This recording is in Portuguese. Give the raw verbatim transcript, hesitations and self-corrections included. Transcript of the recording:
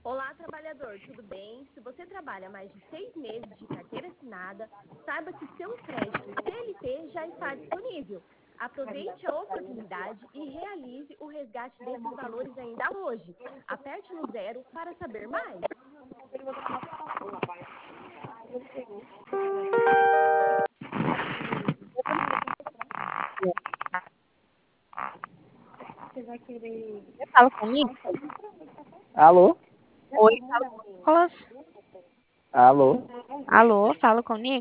Olá, trabalhador, tudo bem? Se você trabalha mais de seis meses de carteira assinada, saiba que seu crédito C L T já está disponível. Aproveite a oportunidade e realize o resgate desses valores ainda hoje. Aperte no zero para saber mais. Você vai querer... Você fala comigo? Alô? Oi, fala com o Nicolas. Alô? Alô, fala com o Nicolas.